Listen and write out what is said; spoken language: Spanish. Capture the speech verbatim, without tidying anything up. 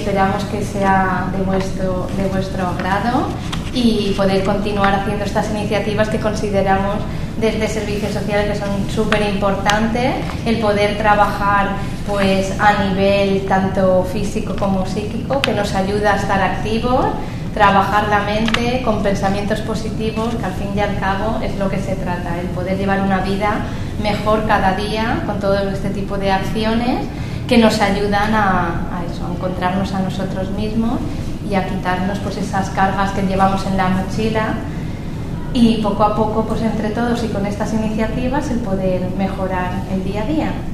esperamos que sea de vuestro, de vuestro agrado y poder continuar haciendo estas iniciativas que consideramos desde servicios sociales que son súper importantes, el poder trabajar pues a nivel tanto físico como psíquico, que nos ayuda a estar activos, trabajar la mente con pensamientos positivos, que al fin y al cabo es lo que se trata, el poder llevar una vida mejor cada día con todo este tipo de acciones que nos ayudan a, a eso, a encontrarnos a nosotros mismos y a quitarnos pues esas cargas que llevamos en la mochila y poco a poco pues entre todos y con estas iniciativas el poder mejorar el día a día.